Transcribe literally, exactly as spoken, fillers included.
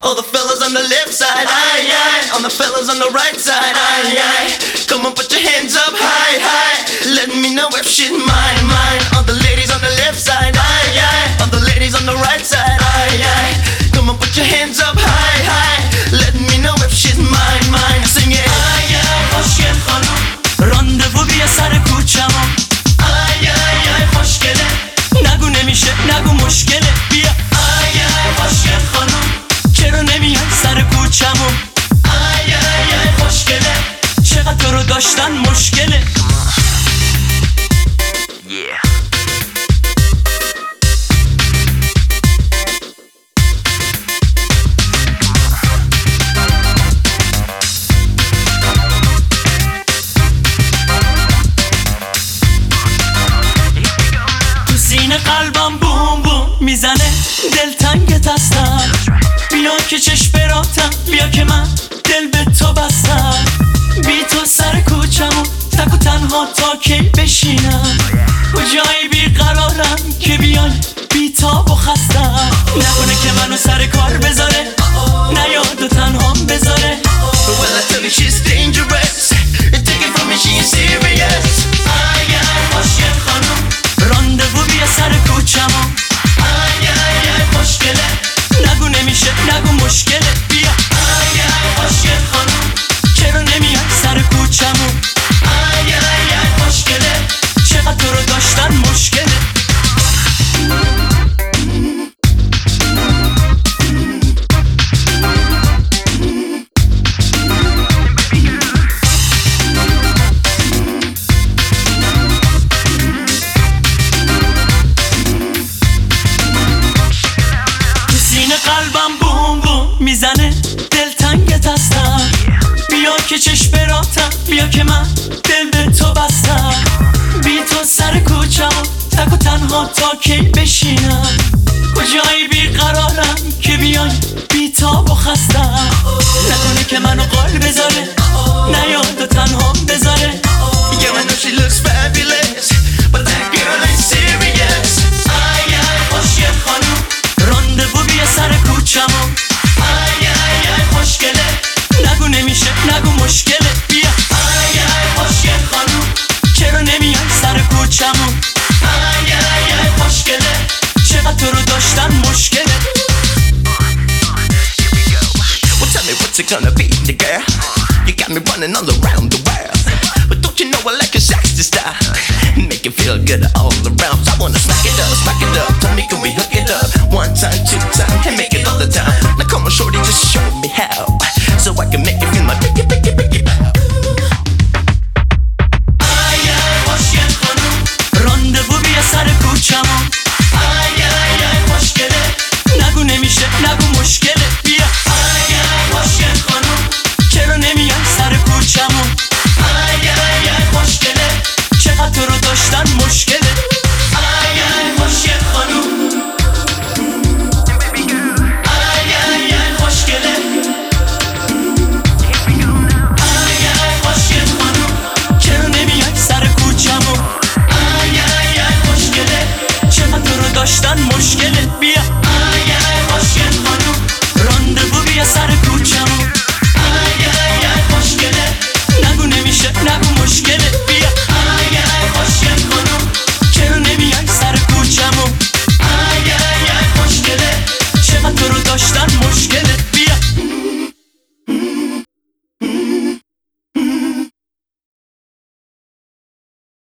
All the fellas on the left side, aye, aye. All the fellas on the right side, aye, aye. Come on, put your hands up, high, high. Let me know if shit mine, mine. All the ladies on the left side, aye, aye. All the ladies on the right side, aye, aye. Come on, put your hands up, high, high. Let me know if shit mine, mine. Sing it. Ay, ay, خوشگل خانم راندوو بیا سر کوچمون. Ay, ay, ay, خوشگله. نگو نمیشه، نگو مشکله. بیا. Ay, ay, خوشگل خانم. چرا نمیای سر کوچمون؟ Ay, ay, ay, خوشگله. چقدر تو رو داشتن مشکله. Yeah. قلبم بوم بوم میزنه دلتنگت هستم. بیا که چشم براتم، بیا که من دل به تو بستم. بی تو سر کوچمون تک و تنها تا کی بشینم؟ کجایی بیقرارم که بیای بی تاب و خستم. نکنه که منو سر کار بذاره، نیاد و تنهام بذاره. Well, I tell you she's dangerous. Take it from me, she is serious. Ay, ay, خوشگل خانم. راندوو بیا سر کوچمون. Ay, ay, ay, خوشگله. نگو نمیشه، نگو مشکله. بیا. Ay, ay, خوشگل خانم. چرا نمیای سر کوچمون؟ Ay, ay, ay, خوشگله. چقدر تو رو داشتن مشکله. قلبم بوم بوم میزنه دلتنگت هستم. بیا که چشم براتم، بیا که من دل به تو بستم. بی تو سر کوچمون تک و تنها تا کی بشینم؟ کجایی بیقرارم که بیای بی تاب و خستم. نکنه که منو قال بذاره، نیاد و تنهام بذاره. Yeah, I know she looks fabulous, but that girl ain't serious. Ay, ay, خوشگل خانم. راندوو بیا سر کوچمون. Ay, ay, ay, خوشگله. نگو نمیشه، نگو مشکله. بیا. Ay, ay, خوشگل خانم. چرا نمیای سر کوچمون؟ Ay, ay, ay, خوشگله. چقدر تو رو داشتن مشکله. Well, tell me what's it gonna be, the girl? You got me running all around the world, but don't you know I like your sexy style? Make it feel good all around. So I wanna smack it up, smack it up. Tell me, can we hook it up? One time, two time, and make it all the time. Now come on, show